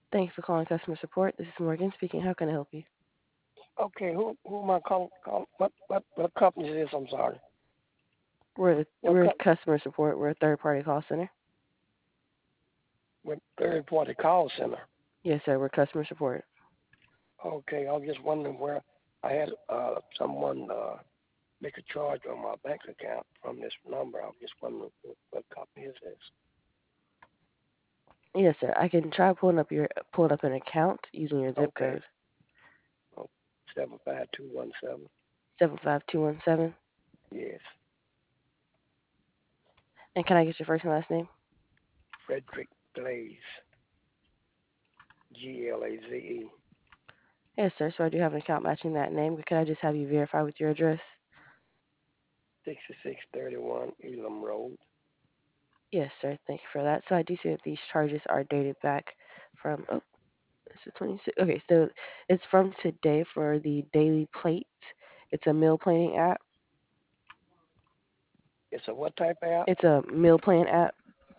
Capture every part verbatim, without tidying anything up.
Thanks for calling customer support. This is Morgan speaking. How can I help you? Okay, who who am I calling? Call, what what what company is this? I'm sorry. We're What we're co- customer support. We're a third party call center. with third party call center? Yes, sir. We're customer support. Okay, I was just wondering where I had uh someone uh make a charge on my bank account from this number. I was just wondering what, what company is this? Yes, sir. I can try pulling up your pulling up an account using your zip Okay, code oh, seven five two one seven. seven five two one seven. Yes, And can I get your first and last name? Frederick Glaze, G L A Z E, Yes, sir. So I do have an account matching that name. But can I just have you verify with your address? sixty six thirty one Elam Road. Yes, sir. Thank you for that. So I do see that these charges are dated back from oh, it's the twenty-sixth. Okay, so it's from today for the daily plate. It's a meal planning app. It's a what type of app? It's a meal plan app.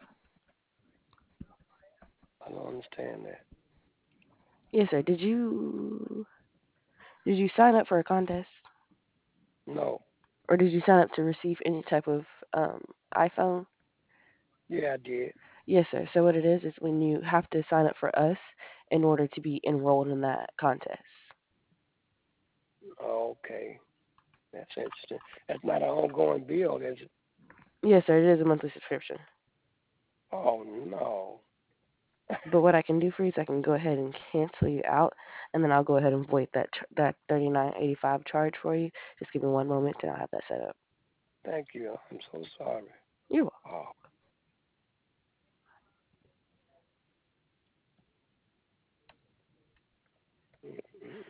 I don't understand that. Yes, sir. Did you did you sign up for a contest, No. or did you sign up to receive any type of um, iPhone? Yeah, I did. Yes, sir. So what it is is when you have to sign up for us in order to be enrolled in that contest. Okay. That's interesting. That's not an ongoing bill, is it? Yes, sir. It is a monthly subscription. Oh no. But what I can do for you is I can go ahead and cancel you out, and then I'll go ahead and void that ch- that thirty nine eighty five charge for you. Just give me one moment, and I'll have that set up. Thank you. I'm so sorry. You're welcome. Oh. Mm-mm.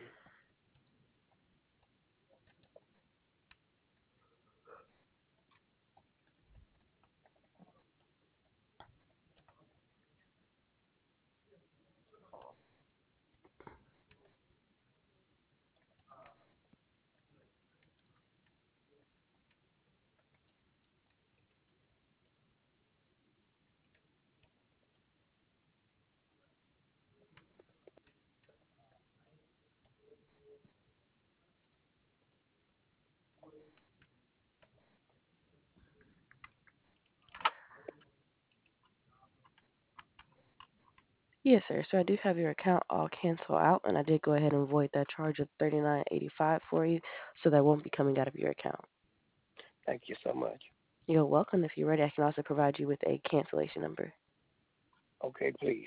Yes, sir. So I do have your account all cancel out, and I did go ahead and void that charge of thirty nine eighty five for you, so that won't be coming out of your account. Thank you so much. You're welcome. If you're ready, I can also provide you with a cancellation number. Okay, please.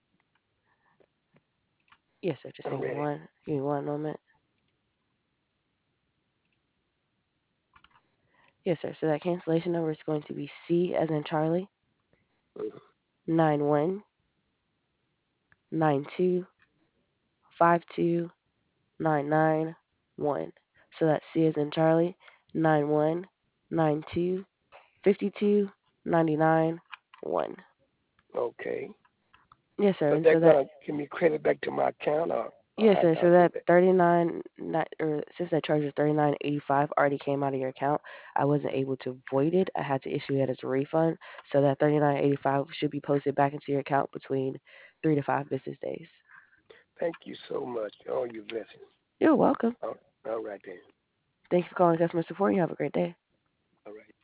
Yes, sir. Just I'm give me ready. one. Give me one moment. Yes, sir. So that cancellation number is going to be C as in Charlie Mhm. nine one nine two five two nine nine one. So that's C as in Charlie nine one nine two fifty two ninety nine one. Okay. Yes, sir. So And they're so that gonna give me credit back to my account, or, or yes, how sir. do I So do that that? thirty nine or since that charge is thirty nine eighty five already came out of your account, I wasn't able to void it. I had to issue it as a refund. So that thirty nine eighty five should be posted back into your account between three to five business days. Thank you so much. All your blessings. You're welcome. All, all right then. Thanks for calling customer support. You have a great day. All right.